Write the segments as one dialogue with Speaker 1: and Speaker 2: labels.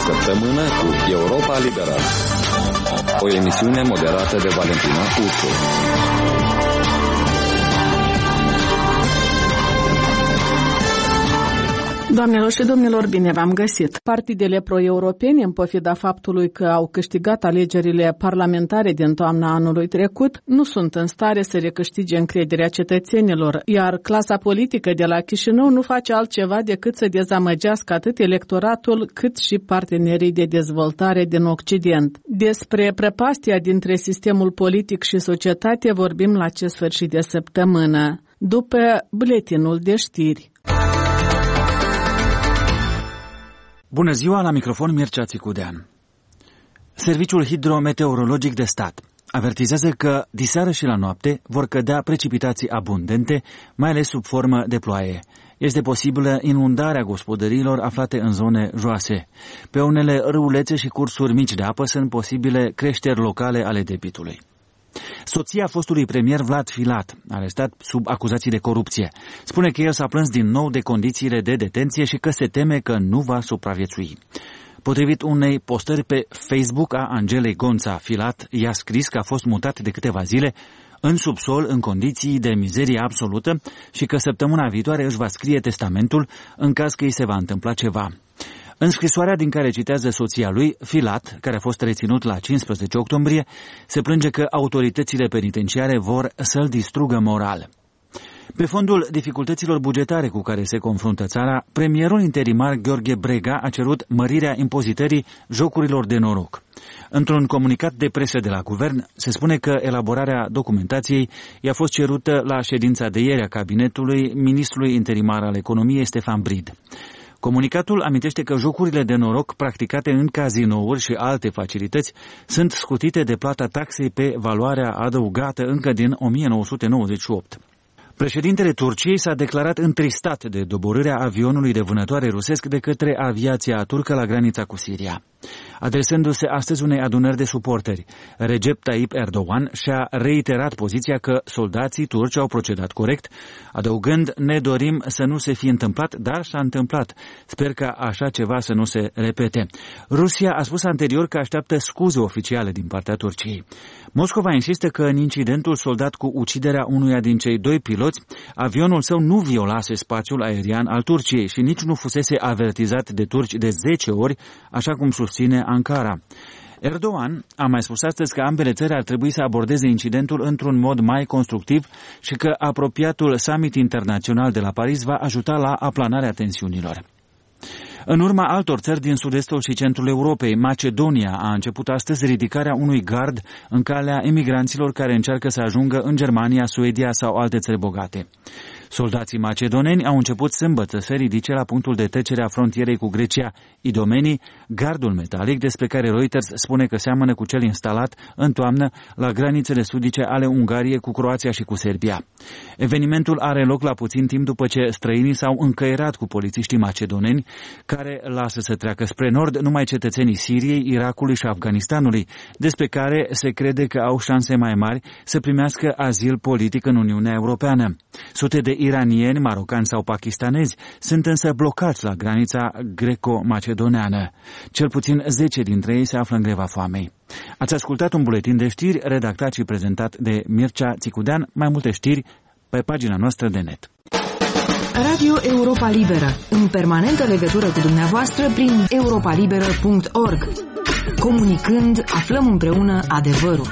Speaker 1: săptămână cu Europa Liberă. O emisiune moderată de Valentina Ursu.
Speaker 2: Doamnelor și domnilor, bine v-am găsit! Partidele pro-europene, în pofida faptului că au câștigat alegerile parlamentare din toamna anului trecut, nu sunt în stare să recâștige încrederea cetățenilor, iar clasa politică de la Chișinău nu face altceva decât să dezamăgească atât electoratul cât și partenerii de dezvoltare din Occident. Despre prăpastia dintre sistemul politic și societate vorbim la acest sfârșit de săptămână, după buletinul de știri.
Speaker 3: Bună ziua, la microfon Mircea Țicudean. Serviciul hidrometeorologic de stat avertizează că diseară și la noapte vor cădea precipitații abundente, mai ales sub formă de ploaie. Este posibilă inundarea gospodăriilor aflate în zone joase. Pe unele râulețe și cursuri mici de apă sunt posibile creșteri locale ale debitului. Soția fostului premier Vlad Filat, arestat sub acuzații de corupție, spune că el s-a plâns din nou de condițiile de detenție și că se teme că nu va supraviețui. Potrivit unei postări pe Facebook a Angelei Gonța, Filat i-a scris că a fost mutat de câteva zile în subsol în condiții de mizerie absolută și că săptămâna viitoare își va scrie testamentul în caz că îi se va întâmpla ceva. În scrisoarea din care citează soția lui, Filat, care a fost reținut la 15 octombrie, se plânge că autoritățile penitenciare vor să-l distrugă moral. Pe fondul dificultăților bugetare cu care se confruntă țara, premierul interimar Gheorghe Brega a cerut mărirea impozitării jocurilor de noroc. Într-un comunicat de presă de la guvern, se spune că elaborarea documentației i-a fost cerută la ședința de ieri a cabinetului ministrului interimar al economiei Stefan Brid. Comunicatul amintește că jocurile de noroc practicate în cazinouri și alte facilități sunt scutite de plata taxei pe valoarea adăugată încă din 1998. Președintele Turciei s-a declarat întristat de doborârea avionului de vânătoare rusesc de către aviația turcă la granița cu Siria. Adresându-se astăzi unei adunări de suporteri, Recep Tayyip Erdogan și-a reiterat poziția că soldații turci au procedat corect, adăugând: ne dorim să nu se fi întâmplat, dar s-a întâmplat. Sper ca așa ceva să nu se repete. Rusia a spus anterior că așteaptă scuze oficiale din partea Turciei. Moscova insistă că în incidentul soldat cu uciderea unuia din cei doi piloți, avionul său nu violase spațiul aerian al Turciei și nici nu fusese avertizat de turci de 10 ori, așa cum susține Ankara. Erdogan a mai spus astăzi că ambele țări ar trebui să abordeze incidentul într-un mod mai constructiv și că apropiatul summit internațional de la Paris va ajuta la aplanarea tensiunilor. În urma altor țări din sud-estul și centrul Europei, Macedonia a început astăzi ridicarea unui gard în calea emigranților care încearcă să ajungă în Germania, Suedia sau alte țări bogate. Soldații macedoneni au început sâmbătă să ridice la punctul de trecere a frontierei cu Grecia Idomeni gardul metalic despre care Reuters spune că seamănă cu cel instalat în toamnă la granițele sudice ale Ungariei cu Croația și cu Serbia. Evenimentul are loc la puțin timp după ce străinii s-au încăierat cu polițiștii macedoneni care lasă să treacă spre nord numai cetățenii Siriei, Irakului și Afganistanului, despre care se crede că au șanse mai mari să primească azil politic în Uniunea Europeană. Sute de iranieni, marocani sau pakistanezi sunt însă blocați la granița greco-macedoneană. Cel puțin 10 dintre ei se află în greva foamei. Ați ascultat un buletin de știri redactat și prezentat de Mircea Țicudean. Mai multe știri pe pagina noastră de net.
Speaker 4: Radio Europa Liberă, în permanentă legătură cu dumneavoastră prin europalibera.org. Comunicând, aflăm împreună adevărul.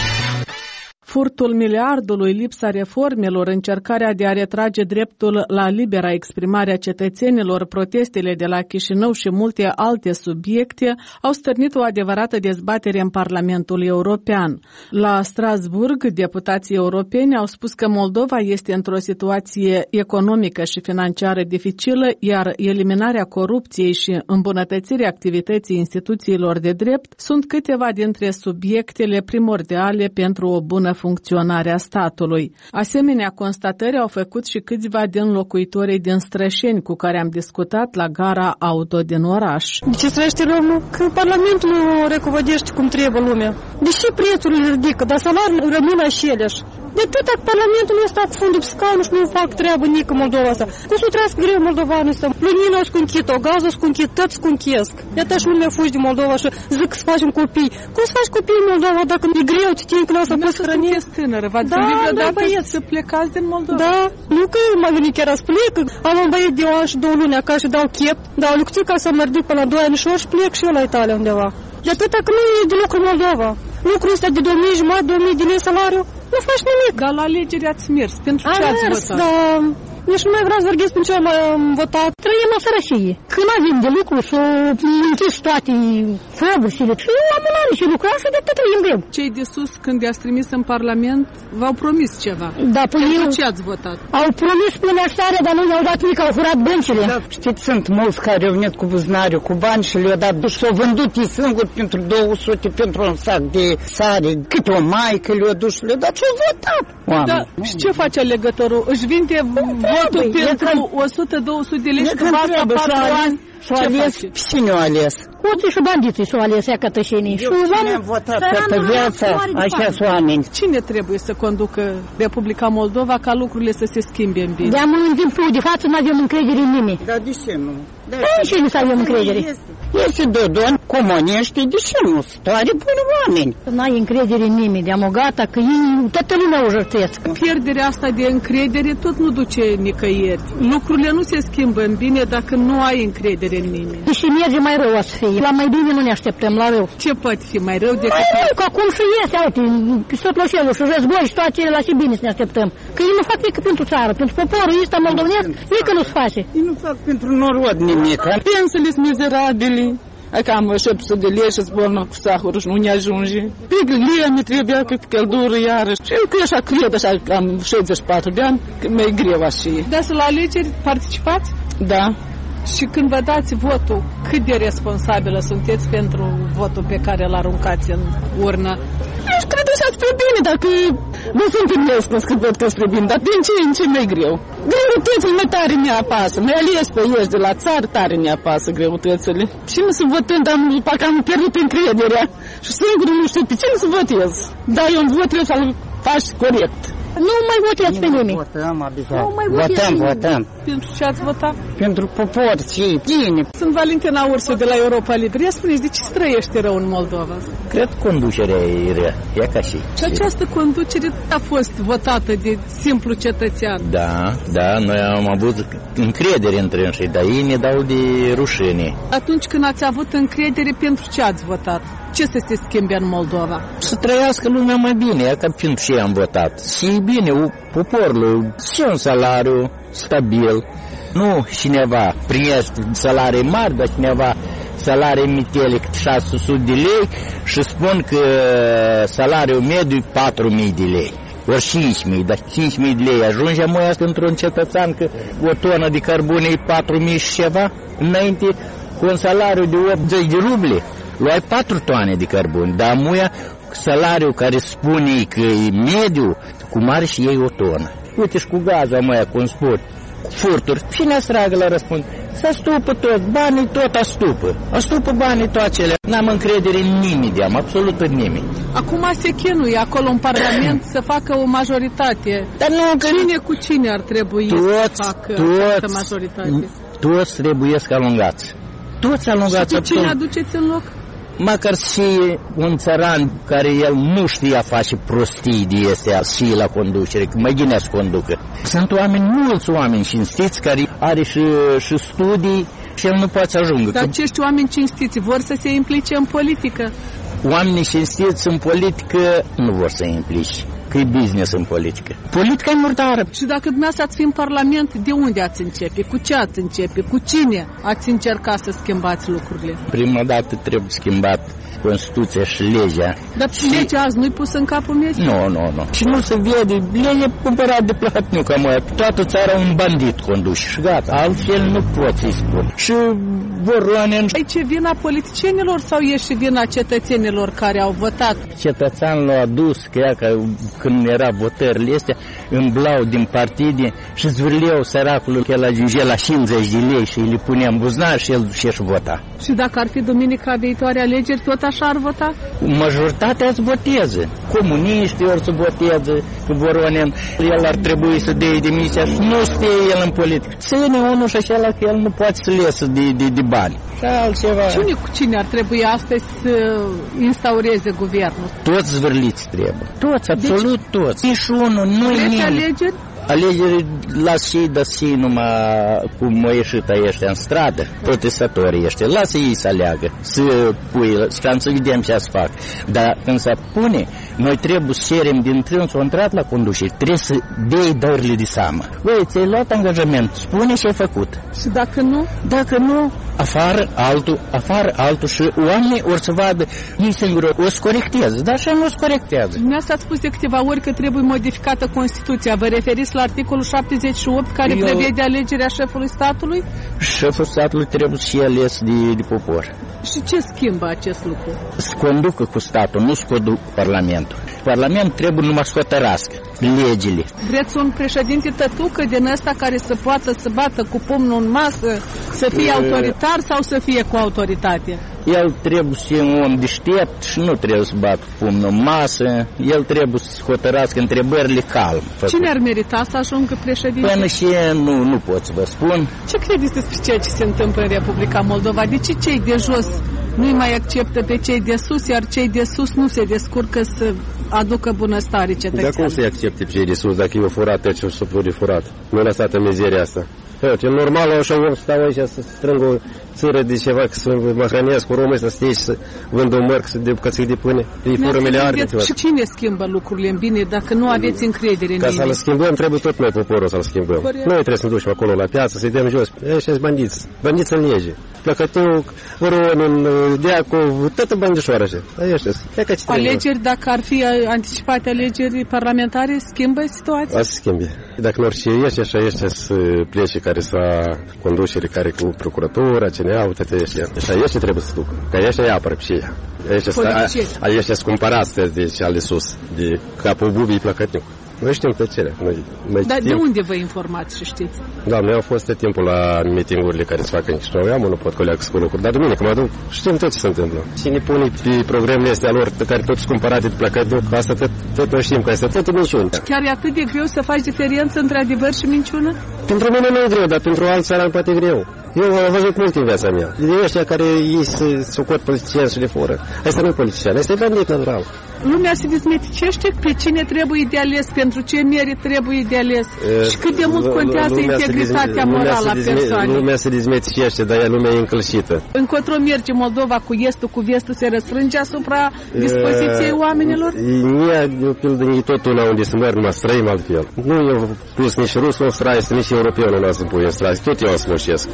Speaker 2: Furtul miliardului, lipsa reformelor, încercarea de a retrage dreptul la libera exprimare a cetățenilor, protestele de la Chișinău și multe alte subiecte au stârnit o adevărată dezbatere în Parlamentul European. La Strasburg, deputații europeni au spus că Moldova este într-o situație economică și financiară dificilă, iar eliminarea corupției și îmbunătățirea activității instituțiilor de drept sunt câteva dintre subiectele primordiale pentru o bună funcționarea statului. Asemenea, constatări au făcut și câțiva din locuitorii din Strășeni cu care am discutat la gara auto din oraș.
Speaker 5: De ce trăiește românul? Că Parlamentul nu recovodește cum trebuie lumea. Deși prețurile ridică, dar salariul rămâne aceleași. De atâta Parlamentul nu sta cu fundul pe scaun și nu fac treabă nică Moldova asta. Cum să trăiască greu moldovanul ăsta? Lumină o sconchit, o gază o sconchit, tot sconchesc. Iată și lumea fugi din Moldova și zic că să facem copii. Cum să faci copii în Moldova dacă e greu, ți tine când o să poți hrăni?
Speaker 2: Sunteți tânără, v-ați gândit vreodată să plecați din Moldova?
Speaker 5: Da, nu că m-a venit chiar să plec. Am un băiet de o an și 2 luni acasă și dau chep, dau lucruții ca să mă ridic până la 2 anișori și plec și eu la Italia undeva. De atâta că nu e de lucru în Moldova. Lucrul ăsta de 2.500, 2.000 de lei salariu, nu faci nimic.
Speaker 2: Dar la alegeri ați mers. Pentru ce ați votat?
Speaker 5: Da. Nici nu mai vreau să vorbesc pentru ce am votat. Trăim în sărășie. Când avem de lucru să închis toate fabricile. Și eu am un an și lucrau și de tot trăim greu.
Speaker 2: Cei de sus, când i-ați trimis în Parlament, v-au promis ceva.
Speaker 5: Da,
Speaker 2: pentru ce ați votat?
Speaker 5: Au promis bunăstare, dar nu i-au dat nimic, au furat băncile.
Speaker 6: Da, știți, sunt mulți care au venit cu buzunariu, cu bani și le-au dat și s-au vândut ei singuri pentru 200, pentru un sac de sare, câte o maică le-au dus și le-au dat și au votat.
Speaker 2: Da, și ce face alegătorul? Își vinde votul pentru 100-200 de lei și după asta 4 ani.
Speaker 6: S-au ales, cine a ales?
Speaker 5: Hoții și bandiții s-au ales, ea cătășenii.
Speaker 6: Eu cine am votat toată viața, așa sunt oameni.
Speaker 2: Cine trebuie să conducă Republica Moldova ca lucrurile să se schimbe în bine?
Speaker 5: De-am în timpul de față nu avem încredere în nimeni.
Speaker 6: Dar de ce nu?
Speaker 5: De ce nu să avem încredere?
Speaker 6: Este Dodon, comuniști, de ce nu? Stare buni oameni.
Speaker 5: N-ai încredere în nimeni, de-am o gata, că ei, toată lumea o jărtesc.
Speaker 2: Pierderea asta de încredere tot nu duce nicăieri. Lucrurile nu se schimbă în bine dacă nu ai încredere în nimeni.
Speaker 5: Și merge mai rău o să fie. La mai bine nu ne așteptăm, la rău.
Speaker 2: Ce poate fi mai rău decât...
Speaker 5: Mai rău, că acum și iese, uite, pistotloșelul și război și toate cele la și bine să ne așteptăm. Că ei nu fac nici pentru țară, pentru poporul ăsta moldovenesc, nici nu se face.
Speaker 6: Ei nu fac pentru norod nimic.
Speaker 7: Pensiile sunt mizerabile. Adică am 700 de lei și zbornă cu sahurul și nu ne ajunge. Pe gâlie mi trebuia cât căldură iarăși. Și eu că așa cred, așa că am 64 de ani, că mi-e greu așa.
Speaker 2: Da, să la alegeri participați?
Speaker 7: Da.
Speaker 2: Și când vă dați votul, cât de responsabilă sunteți pentru votul pe care îl aruncați în urnă?
Speaker 7: Eu cred așa spre bine, dacă nu suntem nespus că văd că spre bine, dar din ce în ce mai greu. Greutățile mai tare ne apasă, mai ales pe ești de la țară, tare ne apasă greutățile. Și nu să votând, parcă am pierdut încrederea și singur nu știu pe cine să votez. Dar eu vot trebuie să-l faci corect.
Speaker 5: Nu mai voteați pe nimeni.
Speaker 6: Votăm.
Speaker 2: Pentru ce ați votat?
Speaker 6: Pentru popor, cei bine.
Speaker 2: Sunt Valentina Ursu de la Europa Liber. Ia spuneți, de ce se trăiește rău în Moldova?
Speaker 8: Cred că conducerea e rea, e ca și.
Speaker 2: Și această conducere a fost votată de simplu cetățean.
Speaker 8: Da, noi am avut încredere între înșii, dar ei ne dau de rușine.
Speaker 2: Atunci când ați avut încredere, pentru ce ați votat? Ce să se schimbe în Moldova?
Speaker 8: Să trăiască lumea mai bine, e ca pentru ce am votat. Și e bine, poporul, și un salariu stabil. Nu cineva primește salarii mari, dar cineva salarii mitele 600 de lei și spun că salariul mediu e 4.000 de lei. Ori 5.000, dar 5.000 de lei ajunge mai asta într-un cetățean că o tonă de cărbune e 4.000 și ceva? Înainte, cu un salariu de 80 de ruble, luai 4 toane de cărbune, dar muia salariul care spune că e mediu, cu mare și ei o tonă. Uite și cu gazul măia, cum spun, furturi, cine stragă la răspund? Se astupă tot, banii tot astupă banii toate acelea. N-am încredere în nimeni, absolut în nimeni.
Speaker 2: Acum se chinuie acolo în Parlament să facă o majoritate.
Speaker 8: Dar nu,
Speaker 2: cine cu cine ar trebui să facă această majoritate?
Speaker 8: Toți trebuie să alungați. Toți alungați.
Speaker 2: Și pe cine aduceți în loc?
Speaker 8: Măcar și un țăran care el nu știa face prostii de astea și la conducere, că mai bine să conducă. Sunt mulți oameni cinstiți care are și studii și el nu poate să ajungă.
Speaker 2: Dar acești oameni cinstiți vor să se implice în politică?
Speaker 8: Oamenii cinstiți în politică nu vor să se implice, că e business în politică. Politica e murdară.
Speaker 2: Și dacă dumneavoastră ați fi în Parlament, de unde ați începe? Cu ce ați începe? Cu cine ați încercat să schimbați lucrurile?
Speaker 8: Prima dată trebuie schimbat Constituția și legea.
Speaker 2: Dar legea azi nu-i pusă în capul meu?
Speaker 8: Nu. Și nu se vede, legea cumpărat de plătniu, că toată țara un bandit conduce și gata. Altfel nu pot să-i spun. Și vor lua
Speaker 2: aici e vina politicienilor sau e și vina cetățenilor care au votat?
Speaker 8: Cetățeanul l-a adus, că când era votările astea, îmblau din partide și zvârleau săracul că el ajungea la 50 de lei și le punea în buzunar și el ducea și vota.
Speaker 2: Și dacă ar fi duminica viitoare alegeri, tot așa așa ar vota?
Speaker 8: Majoritatea îți voteze. Comuniștii ori să voteze cu Voronin. El ar trebui să dea demisia și nu stie el în politică. Ține unul și acela că el nu poate să iasă de bani. Și altceva.
Speaker 2: Cine cu cine ar trebui astăzi să instaureze guvernul?
Speaker 8: Toți zvârliți trebuie. Toți, absolut toți. Nici unul, nu-i nimeni.
Speaker 2: Alegeri?
Speaker 8: Alegeri lasă ei, dar numai cum au ieșit ăștia în stradă, protestatorii ăștia, lasă ei să aleagă, să pui, să vedem ce să fac. Dar când se pune, noi trebuie să cerem din trânsul intrat la conducere, trebuie să dai dările de seamă. Băi, ți-ai luat angajament, spune ce ai făcut.
Speaker 2: Și dacă nu?
Speaker 8: Dacă nu, afară altul și oamenii or să vadă, ei singuri o să corecteze, dar așa nu o să corectează.
Speaker 2: Dumneavoastră ați spus de câteva ori că trebuie modificată Constituția. Vă referiți la articolul 78 care prevede alegerea șefului statului?
Speaker 8: Șeful statului trebuie să fie ales de popor.
Speaker 2: Și ce schimbă acest lucru?
Speaker 8: Să conducă cu statul, nu să conducă Parlamentul. Parlamentul trebuie numai să hotărască legile.
Speaker 2: Vreți un președinte tătucă din ăsta care să poată să bată cu pumnul în masă, să fie autoritar sau să fie cu autoritate?
Speaker 8: El trebuie să fie un om deștept și nu trebuie să bată cu pumnul în masă. El trebuie să hotărască întrebările calm.
Speaker 2: Cine ar merita să ajungă președinte?
Speaker 8: Până și nu pot să vă spun.
Speaker 2: Ce credeți despre ceea ce se întâmplă în Republica Moldova? De ce cei de jos nu-i mai acceptă pe cei de sus, iar cei de sus nu se descurcă să aducă bunăstare cetățeană?
Speaker 9: Dar cum să-i accepte pe cei de sus dacă e furat, trece și s-o de furat? Nu lăsat în mizeria asta. E normal, așa om stau aici să strâng o țără de ceva, că să mă hrănesc cu români, să stai și să vând o mărc, să de bucățic de pâine. Îi fură miliarde.
Speaker 2: Și cine schimbă lucrurile în bine dacă nu aveți încredere în
Speaker 9: Ca să-l schimbăm, trebuie tot noi, poporul, să-l schimbăm. Corect. Noi trebuie să ne ducem acolo la piață, să-i dăm jos. Ăștia-s bandiți. Bandiți în lege. Plăcătuc, Voronin, Deacov, toată bandișoară așa.
Speaker 2: Alegeri, dacă ar fi anticipate alegeri parlamentare, schimbă situația?
Speaker 9: A să schimbe. Dacă nu orice ieși, așa ăștia să plece care să conducere, care cu procuratura, CNA, toate ăștia. Așa ăștia trebuie să ducă. Că ăștia îi apără pe ăștia. Ăștia sunt cumpărați de ale sus, de capul bubii Plăcătnic. Noi știm plăcerea.
Speaker 2: Dar de unde vă informați și știți?
Speaker 9: Doamne, eu au fost tot timpul la mitingurile care se fac în Chișinău. Eu nu pot coleagă cu lucruri, dar duminică mă duc, știm tot ce se întâmplă. Cine pune pe programele astea lor, pe care toți sunt cumpărate de Plăcătnic, asta tot noi știm că este tot minciună.
Speaker 2: Chiar e atât de greu să faci diferență între adevăr și minciună?
Speaker 9: Pentru mine nu e greu, dar pentru alți țărani poate e greu. Eu am văzut mult în viața mea. De ăștia care ei se socot politicieni și le fură. Asta nu e politician, asta e bandit natural.
Speaker 2: Lumea se dezmeticește pe cine trebuie de ales, pentru ce merit trebuie de ales și cât de mult contează integritatea morală a persoanei.
Speaker 9: Lumea se dezmeticește, dar ea lumea e încălcită.
Speaker 2: Încotro merge Moldova cu estul, cu vestul, se răsfrânge asupra dispoziției oamenilor?
Speaker 9: De pildă, e tot una unde se mări, numai străim altfel. Nu e plus nici rus, nu străiesc, nici europeanul nu să pui în străiesc. Tot eu să mușesc.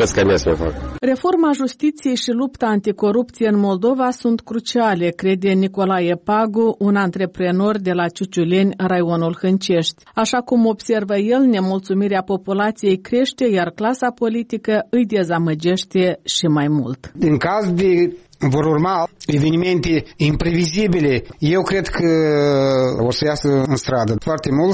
Speaker 2: Reforma justiției și lupta anticorupție în Moldova sunt cruciale, crede Nicolae Pagu, un antreprenor de la Ciuciuleni, raionul Hâncești. Așa cum observă el, nemulțumirea populației crește, iar clasa politică îi dezamăgește și mai mult.
Speaker 10: În caz de vor urma evenimente imprevizibile, eu cred că o să iasă în stradă foarte mult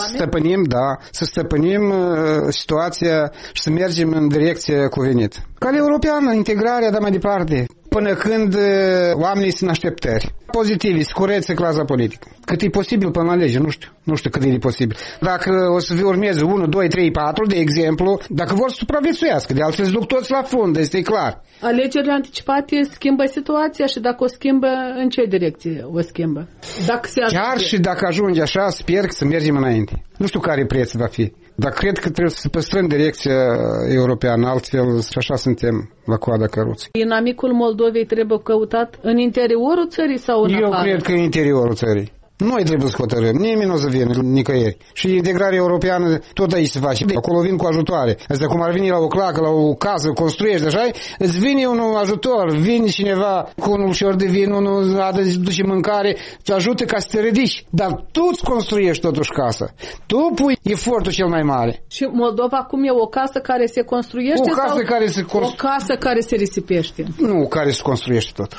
Speaker 10: să stăpânim situația și să mergem în direcția cuvenită. Calea europeană, integrarea, dar mai departe, până când oamenii sunt în așteptări pozitive, să curețe clasa politică. Cât e posibil până la lege, nu știu cât e posibil. Dacă o să urmeze 1, 2, 3, 4, de exemplu, dacă vor să supraviețuiască, de altfel se duc toți la fund, este clar.
Speaker 2: Alegerile anticipate schimbă situația și dacă o schimbă, în ce direcție o schimbă?
Speaker 10: Chiar și dacă ajunge așa, sper să mergem înainte. Nu știu care preț va fi. Dar cred că trebuie să păstrăm direcția europeană, altfel și așa suntem la coada căruței.
Speaker 2: Inamicul Moldovei trebuie căutat în interiorul țării sau în afară?
Speaker 10: Eu cred că în interiorul țării. Noi trebuie să hotărâm, nimeni nu o să vină nicăieri. Și integrarea europeană tot aici se face. Acolo vin cu ajutoare. Asta cum ar veni la o clacă, la o casă, construiești, așa, îți vine un ajutor, vine cineva cu un ușor de vin, unul duce mâncare, te ajută ca să te ridici. Dar tu îți construiești totuși casă. Tu pui efortul cel mai mare.
Speaker 2: Și Moldova acum e o casă care se construiește
Speaker 10: o casă
Speaker 2: sau
Speaker 10: care se
Speaker 2: o casă care se risipește?
Speaker 10: Nu, care se construiește totuși.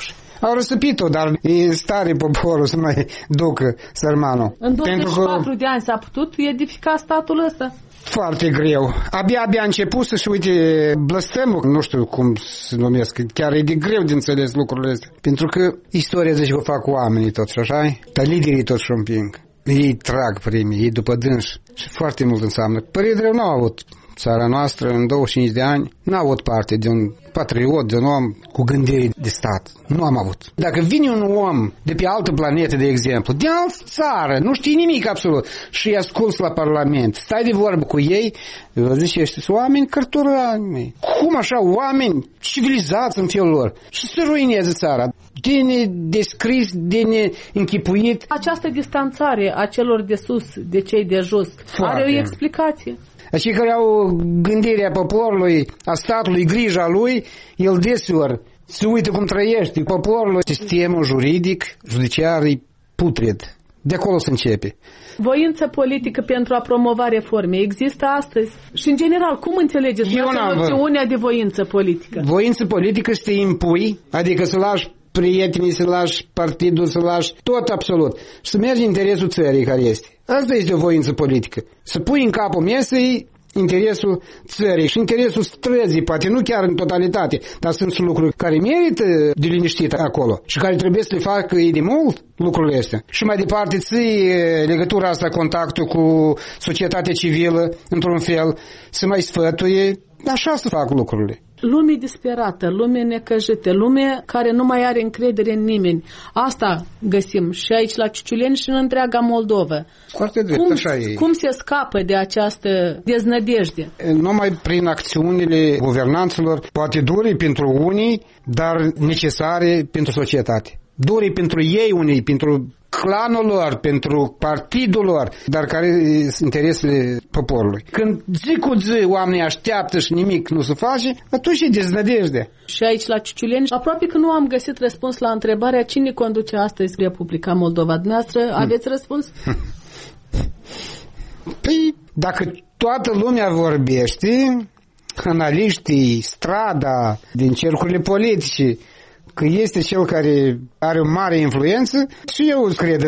Speaker 10: Au răsăpit-o, dar e stare poporul să mai ducă sărmanul.
Speaker 2: În 24 de ani s-a putut edifica statul ăsta?
Speaker 10: Foarte greu. Abia a început să-și uite blăstămul, nu știu cum se numesc, chiar e de greu de înțeles lucrurile astea. Pentru că istoria zice că o fac oamenii toți, așa? Dar liderii toți și împing. Ei trag primii, ei după dânși. Și foarte mult înseamnă. Părere rău n-au avut țara noastră în 25 de ani, n-a avut parte de un patriot, de un om cu gândire de stat. Nu am avut. Dacă vine un om de pe altă planetă, de exemplu, de altă țară, nu știi nimic absolut, și îi asculți la Parlament, stai de vorbă cu ei, zice, ăștia sunt oameni cărturani. Cum așa, oameni civilizați în felul lor? Și se ruineze țara. De nedescris, de neînchipuit.
Speaker 2: Această distanțare a celor de sus, de cei de jos, are o explicație.
Speaker 10: Cei care au gândirea poporului, a statului, grija lui, el deseori se uită cum trăiește poporul. Sistemul juridic, judiciar, e putred. De acolo se începe.
Speaker 2: Voință politică pentru a promova reforme există astăzi? Și în general, cum înțelegeți noțiunea de voință politică?
Speaker 10: Voință politică să te impui, adică să lași prietenii, să lași partidul, să lași tot absolut. Și să mergi în interesul țării care este. Asta este o voință politică. Să pui în capul mesei interesul țării și interesul străzii, poate nu chiar în totalitate, dar sunt lucruri care merită de liniștit acolo și care trebuie să le facă ei de mult, lucrurile astea. Și mai departe ții legătura asta, contactul cu societatea civilă, într-un fel, să mai sfătuie, așa să fac lucrurile.
Speaker 2: Lume disperată, lume necăjită, lume care nu mai are încredere în nimeni. Asta găsim și aici la Ciuciuleni și în întreaga Moldovă.
Speaker 10: Foarte drept, așa e.
Speaker 2: Cum se scapă de această deznădejde?
Speaker 10: Numai prin acțiunile guvernanților, poate dure pentru unii, dar necesare pentru societate. Dure pentru ei unii, pentru clanul lor, pentru partidul lor, dar care sunt interesele poporului. Când zi cu zi oamenii așteaptă și nimic nu se face, atunci e deznădejde.
Speaker 2: Și aici la Ciuciuleni, aproape că nu am găsit răspuns la întrebarea cine conduce astăzi Republica Moldova. Dumneavoastră aveți răspuns?
Speaker 10: Păi, dacă toată lumea vorbește, analiștii, strada, din cercurile politice, că este cel care are o mare influență, și eu îți cred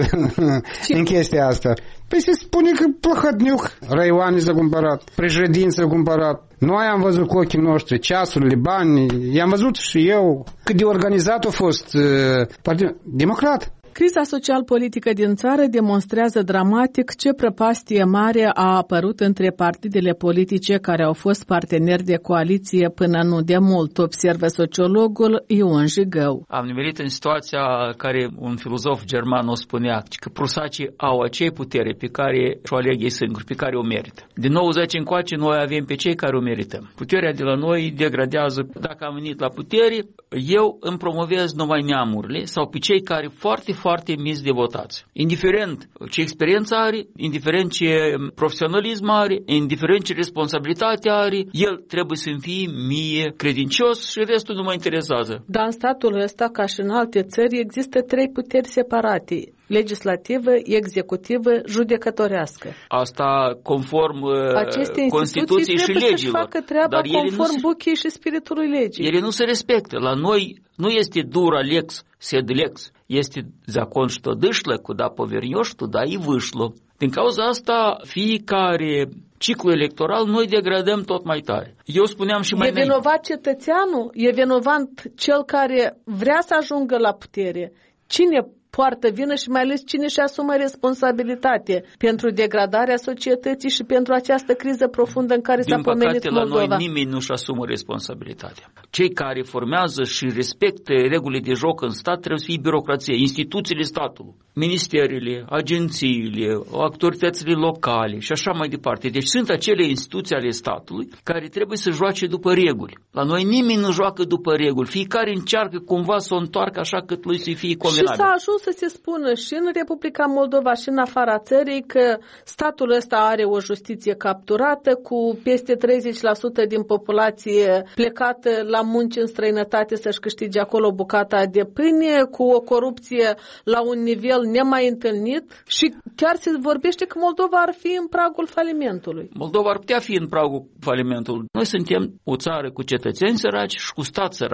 Speaker 10: în chestia asta. Păi se spune că Plăhătniuc, Raioane s-a cumpărat, președinte s-a cumpărat. Noi am văzut cu ochii noștri ceasurile, bani, i-am văzut și eu. Cât de organizat a fost Partidul Democrat.
Speaker 2: Criza social-politică din țară demonstrează dramatic ce prăpastie mare a apărut între partidele politice care au fost parteneri de coaliție până nu de mult, observă sociologul Ion Jigău.
Speaker 11: Am nimerit în situația care un filozof german o spunea, că prusacii au acei putere pe care o aleg ei singuri, pe care o merită. Din 90 încoace noi avem pe cei care o merităm. Puterea de la noi degradează. Dacă am venit la putere, eu îmi promovez numai neamurile sau pe cei care foarte mici de votați. Indiferent ce experiență are, indiferent ce profesionalism are, indiferent ce responsabilitate are, el trebuie să-mi fie mie credincios și restul nu mă interesează.
Speaker 2: Dar în statul ăsta, ca și în alte țări, există 3 puteri separate: legislativă, executivă, judecătorească.
Speaker 11: Asta conform Constituției și legilor.
Speaker 2: Să facă treaba conform buchii și spiritului legii.
Speaker 11: Ele nu se respectă. La noi nu este dura lex, sed lex. Este закон, что дышло, куда повернешь, туда и вышло. Din cauza asta, fiecare ciclu electoral, noi degradăm tot mai tare. Eu spuneam și mai
Speaker 2: înainte. E vinovat cetățeanul? E vinovat cel care vrea să ajungă la putere? Cine poartă vină și mai ales cine își asumă responsabilitate pentru degradarea societății și pentru această criză profundă în care s-a pomenit Moldova?
Speaker 11: Din păcate, la noi nimeni nu-și asumă responsabilitatea. Cei care formează și respectă regulile de joc în stat trebuie să fie birocrație, instituțiile statului, ministerele, agențiile, autoritățile locale și așa mai departe. Deci sunt acele instituții ale statului care trebuie să joace după reguli. La noi nimeni nu joacă după reguli. Fiecare încearcă cumva să o întoarcă așa cât lui să fie convenabil.
Speaker 2: Și s-a ajuns să se spună și în Republica Moldova și în afara țării că statul ăsta are o justiție capturată, cu peste 30% din populație plecată la munci în străinătate să-și câștige acolo bucata de pâine, cu o corupție la un nivel nemai întâlnit și chiar se vorbește că Moldova ar fi în pragul falimentului.
Speaker 11: Moldova ar putea fi în pragul falimentului. Noi suntem o țară cu cetățeni săraci și cu stat sărac.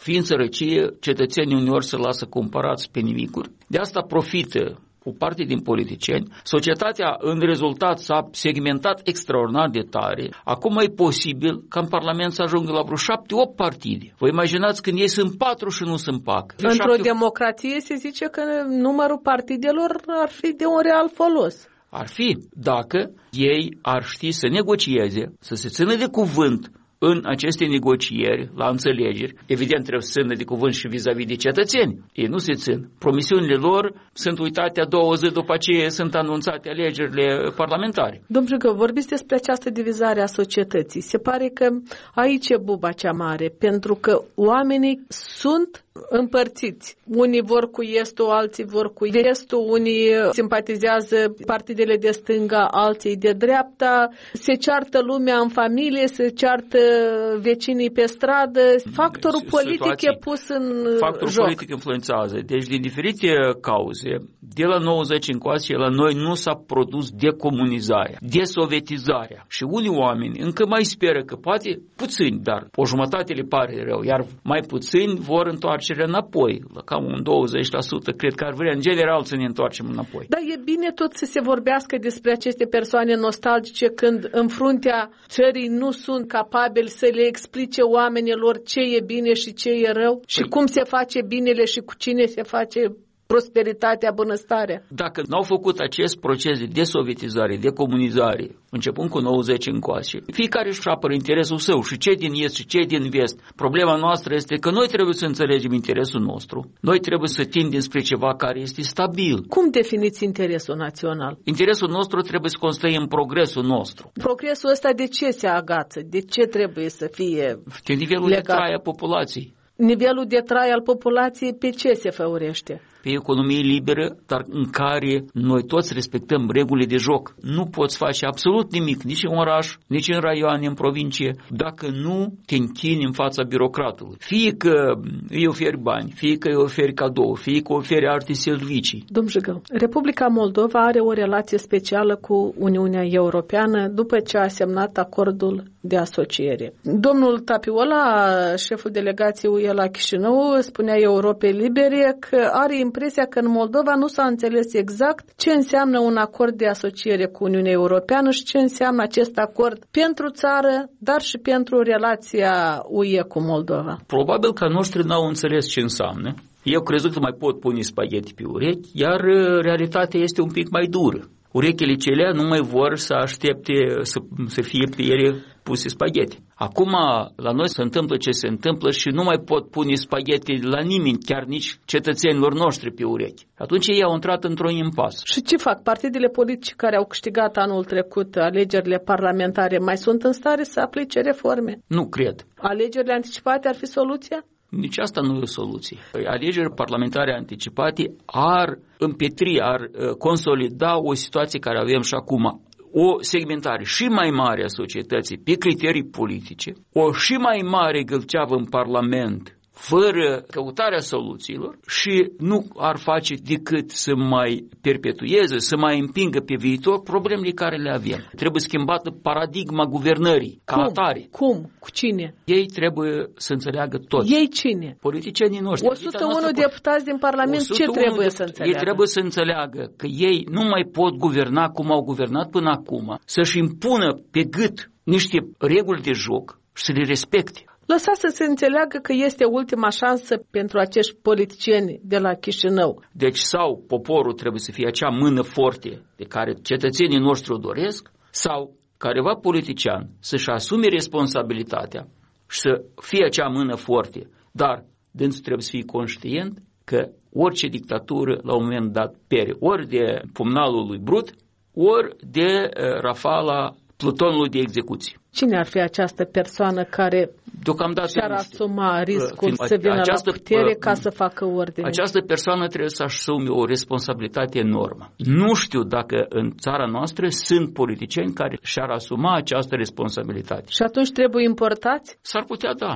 Speaker 11: Fiind sărăcie, cetățenii uneori se lasă cumpărați pe nimicuri. De asta profită o parte din politicieni. Societatea în rezultat s-a segmentat extraordinar de tare. Acum e posibil ca în Parlament să ajungă la vreo 7-8 partide. Vă imaginați când ei sunt 4 și nu sunt PAC.
Speaker 2: Într-o democrație se zice că numărul partidelor ar fi de un real folos.
Speaker 11: Ar fi dacă ei ar ști să negocieze, să se țină de cuvânt în aceste negocieri, la înțelegeri. Evident, trebuie să țină de cuvânt și vis-a-vis de cetățeni. Ei nu se țin. Promisiunile lor sunt uitate a 2 zile după ce sunt anunțate alegerile parlamentare.
Speaker 2: Domnule Jigău, vorbiți despre această divizare a societății. Se pare că aici e buba cea mare, pentru că oamenii sunt împărțiți. Unii vor cu estul, alții vor cu vestul, unii simpatizează partidele de stânga, alții de dreapta, se ceartă lumea în familie, se ceartă vecinii pe stradă. Factorul politic e pus în
Speaker 11: Factorul
Speaker 2: joc.
Speaker 11: politic influențează. Deci, din diferite cauze, de la 90 încoace, la noi nu s-a produs decomunizarea, desovietizarea. Și unii oameni încă mai speră că poate puțini, dar o jumătate le pare rău, iar mai puțini vor întoarcerea înapoi. La cam un 20% cred că ar vrea în general să ne întoarcem înapoi.
Speaker 2: Dar e bine tot să se vorbească despre aceste persoane nostalgice când în fruntea țării nu sunt capabili să le explice oamenilor ce e bine și ce e rău și cum se face binele și cu cine se face prosperitatea, bunăstarea.
Speaker 11: Dacă n-au făcut acest proces de desovietizare, de comunizare, începând cu 90 încoace, fiecare își apără interesul său, și cei din est și cei din vest. Problema noastră este că noi trebuie să înțelegem interesul nostru. Noi trebuie să tindem spre ceva care este stabil.
Speaker 2: Cum definiți interesul național?
Speaker 11: Interesul nostru trebuie să constăie în progresul nostru.
Speaker 2: Progresul ăsta de ce se agață? De ce trebuie să fie
Speaker 11: de nivelul legat de trai a populației.
Speaker 2: Nivelul de trai al populației pe ce se făurește?
Speaker 11: Pe economie liberă, dar în care noi toți respectăm regulile de joc. Nu poți face absolut nimic, nici în oraș, nici în raioane, în provincie, dacă nu te închini în fața birocratului. Fie că îi oferi bani, fie că îi oferi cadou, fie că oferi alte servicii.
Speaker 2: Domnul Jigău, Republica Moldova are o relație specială cu Uniunea Europeană după ce a semnat acordul de asociere. Domnul Tapiola, șeful delegației UE la Chișinău, spunea Europei Libere că are impresia că în Moldova nu s-a înțeles exact ce înseamnă un acord de asociere cu Uniunea Europeană și ce înseamnă acest acord pentru țară, dar și pentru relația UE cu Moldova.
Speaker 11: Probabil că noștri n-au înțeles ce înseamnă. Eu crezut că mai pot pune spagheti pe urechi, iar realitatea este un pic mai dură. Urechile celea nu mai vor să aștepte să fie pe ele puse spagheti. Acum la noi se întâmplă ce se întâmplă și nu mai pot pune spagheti la nimeni, chiar nici cetățenilor noștri pe urechi. Atunci ei au intrat într-un impas.
Speaker 2: Și ce fac? Partidele politice care au câștigat anul trecut alegerile parlamentare mai sunt în stare să aplice reforme?
Speaker 11: Nu cred.
Speaker 2: Alegerile anticipate ar fi soluția?
Speaker 11: Nici asta nu e o soluție. Alegerile parlamentare anticipate ar împetri, ar consolida o situație care avem și acum. O segmentare și mai mare a societății pe criterii politice, o și mai mare gâlceavă în Parlament, fără căutarea soluțiilor, și nu ar face decât să mai perpetueze, să mai împingă pe viitor problemele care le avem. Trebuie schimbată paradigma guvernării ca atare.
Speaker 2: Cum? Cu cine?
Speaker 11: Ei trebuie să înțeleagă tot.
Speaker 2: Ei cine?
Speaker 11: Politicienii noștri.
Speaker 2: 101 deputați din Parlament ce trebuie să înțeleagă?
Speaker 11: Ei trebuie să înțeleagă că ei nu mai pot guverna cum au guvernat până acum, să-și impună pe gât niște reguli de joc și să le respecte.
Speaker 2: Lăsați să se înțeleagă că este ultima șansă pentru acești politicieni de la Chișinău.
Speaker 11: Deci sau poporul trebuie să fie acea mână forte de care cetățenii noștri o doresc, sau careva politician să-și asume responsabilitatea și să fie acea mână forte. Dar dânsul trebuie să fie conștient că orice dictatură la un moment dat pere ori de pumnalul lui Brut, ori de rafala plutonului de execuție.
Speaker 2: Cine ar fi această persoană care și-ar asuma riscul să vină la putere ca să facă ordine?
Speaker 11: Această persoană trebuie să asume o responsabilitate enormă. Nu știu dacă în țara noastră sunt politicieni care și-ar asuma această responsabilitate.
Speaker 2: Și atunci trebuie importați?
Speaker 11: S-ar putea, da.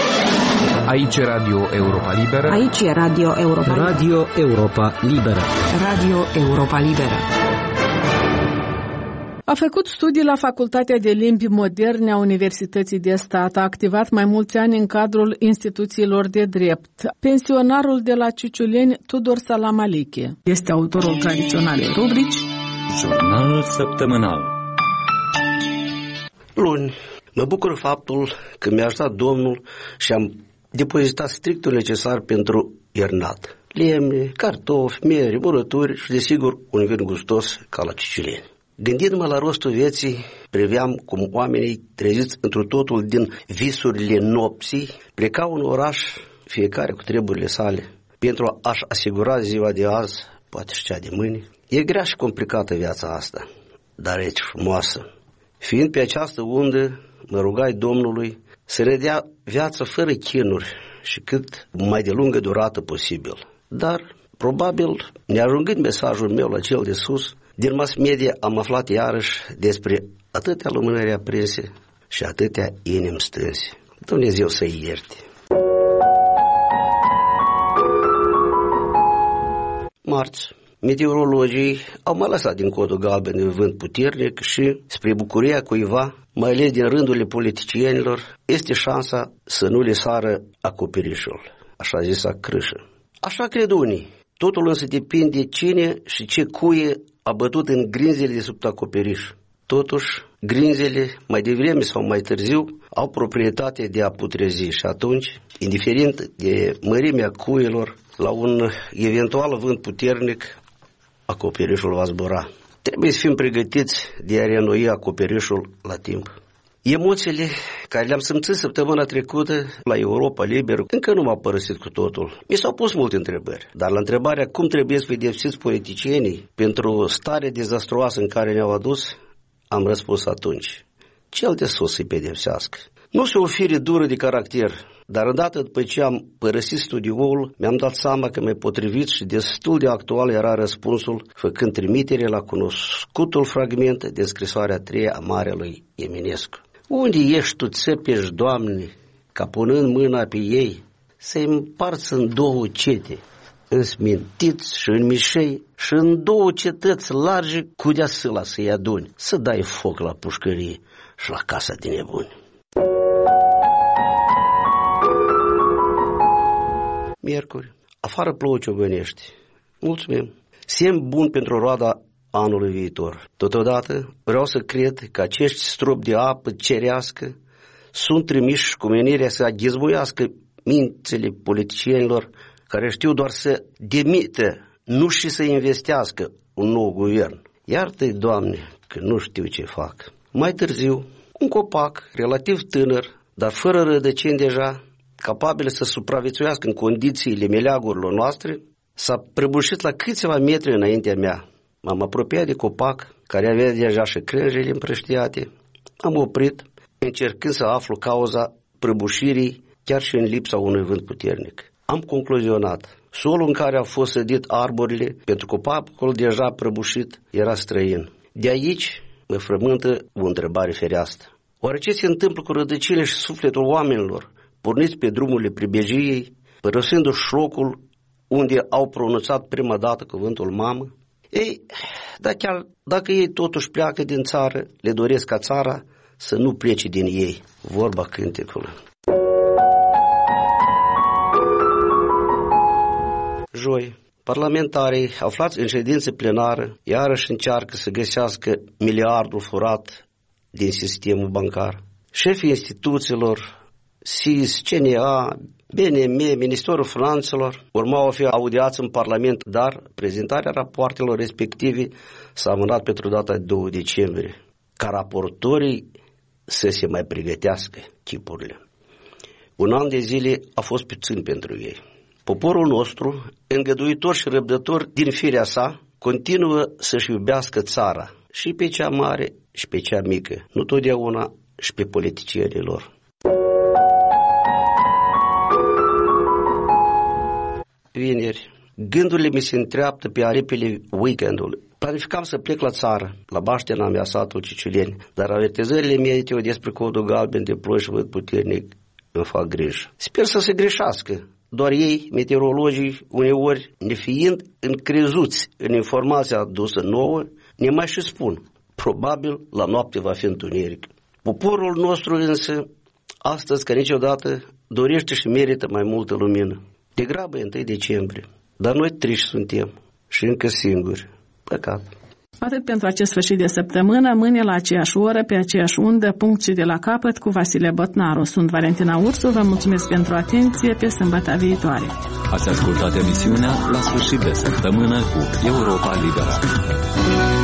Speaker 12: Aici e Radio Europa Liberă.
Speaker 4: Aici e Radio Europa Liberă.
Speaker 12: Radio Europa Liberă.
Speaker 4: Radio Europa Liberă.
Speaker 2: A făcut studii la Facultatea de Limbi Moderne a Universității de Stat, a activat mai mulți ani în cadrul instituțiilor de drept. Pensionarul de la Ciuciuleni, Tudor Salamaliche, este autorul tradiționalei rubrici
Speaker 1: Jurnalul săptămânal.
Speaker 13: Luni, mă bucur faptul că mi-a ajutat Domnul și am depozitat strictul necesar pentru iernat. Lemne, cartofi, miere, murături și, desigur, un vin gustos ca la Ciuciuleni. Gândindu-mă la rostul vieții, priveam cum oamenii treziți întru totul din visurile nopții plecau în oraș, fiecare cu treburile sale, pentru a-și asigura ziua de azi, poate și cea de mâine. E grea și complicată viața asta, dar e frumoasă. Fiind pe această undă, mă rugai Domnului să ne dea viață fără chinuri și cât mai de lungă durată posibil. Dar, probabil, neajungând mesajul meu la cel de sus, din mass media am aflat iarăși despre atâtea lumânări aprinse și atâtea inimi stânse. Dumnezeu să-i ierte. Marți, meteorologii au mai lăsat din codul galben de vânt puternic și, spre bucuria cuiva, mai ales din rândurile politicienilor, este șansa să nu le sară acoperișul, așa zisa crâșă. Așa cred unii. Totul însă depinde cine și ce cuie a bătut în grinzele de sub acoperiș. Totuși, grinzele, mai devreme sau mai târziu, au proprietatea de a putrezi și atunci, indiferent de mărimea cuielor, la un eventual vânt puternic, acoperișul va zbura. Trebuie să fim pregătiți de a reînnoi acoperișul la timp. Emoțiile care le-am simțit săptămâna trecută la Europa Liberă încă nu m-au părăsit cu totul. Mi s-au pus multe întrebări, dar la întrebarea cum trebuie să pedepsiți politicienii pentru starea dezastruoasă în care ne-au adus, am răspuns atunci: cel de sus să-i pedepsească. Nu se o fire dură de caracter, dar îndată după ce am părăsit studioul, mi-am dat seama că mai potrivit și destul de actual era răspunsul, făcând trimitere la cunoscutul fragment din scrisoarea 3 a Marelui Eminescu. Unde ești tu, țepești, Doamne, ca punând mâna pe ei, să-i împarți în două cete, în smintiți și în mișei, și în două cetăți largi cu deasâla să-i aduni, să dai foc la pușcărie și la casa de nebuni. Miercuri, afară plouă ciobănești. Mulțumim. Semn bun pentru roada anului viitor. Totodată vreau să cred că acești stropi de apă cerească sunt trimiși cu menirea să aghizmuiască mințile politicienilor care știu doar să demită, nu și să investească un nou guvern. Iartă-i, Doamne, că nu știu ce fac. Mai târziu, un copac relativ tânăr, dar fără rădăcini deja, capabil să supraviețuiască în condițiile meleagurilor noastre, s-a prăbușit la câțiva metri înaintea mea. M-am apropiat de copac, care avea deja și crengile împrăștiate. Am oprit, încercând să aflu cauza prăbușirii, chiar și în lipsa unui vânt puternic. Am concluzionat: solul în care au fost sădit arborile, pentru copacul deja prăbușit, era străin. De aici mă frământă o întrebare fereastră. Oare ce se întâmplă cu rădăcile și sufletul oamenilor porniți pe drumurile pribejiei, părăsindu-și locul unde au pronunțat prima dată cuvântul mamă? Ei, dar chiar dacă ei totuși pleacă din țară, le doresc ca țara să nu plece din ei. Vorba cântecului. Joi, parlamentarii aflați în ședință plenară iarăși încearcă să găsească miliardul furat din sistemul bancar. Șefii instituțiilor SIS, CNA, BNM, Ministerul Finanțelor urmau a fi audiați în Parlament, dar prezentarea rapoartelor respective s-a amânat pentru data de 2 decembrie, ca raportorii să se mai pregătească chipurile. Un an de zile a fost puțin pentru ei. Poporul nostru, îngăduitor și răbdător din firea sa, continuă să-și iubească țara, și pe cea mare și pe cea mică, nu totdeauna și pe politicienii lor. Vineri, gândurile mi se întreaptă pe aripile weekendului. Planificam să plec la țară, la baștena mea, satul Ciuciuleni, dar avertizările meteo despre codul galben de ploi și vânt puternic îmi fac griji. Sper să se greșească. Doar ei, meteorologii, uneori, nefiind încrezuți în informația adusă nouă, ne mai și spun: probabil la noapte va fi întuneric. Poporul nostru însă, astăzi ca niciodată, dorește și merită mai multă lumină. Degrabă e 1 decembrie, dar noi triși suntem și încă singuri. Păcat.
Speaker 2: Atât pentru acest sfârșit de săptămână, mâine la aceeași oră, pe aceeași undă, punct și de la capăt, cu Vasile Botnaru. Sunt Valentina Ursu, vă mulțumesc pentru atenție, pe sâmbătă viitoare.
Speaker 1: Ați ascultat emisiunea La sfârșit de săptămână cu Europa Liberă.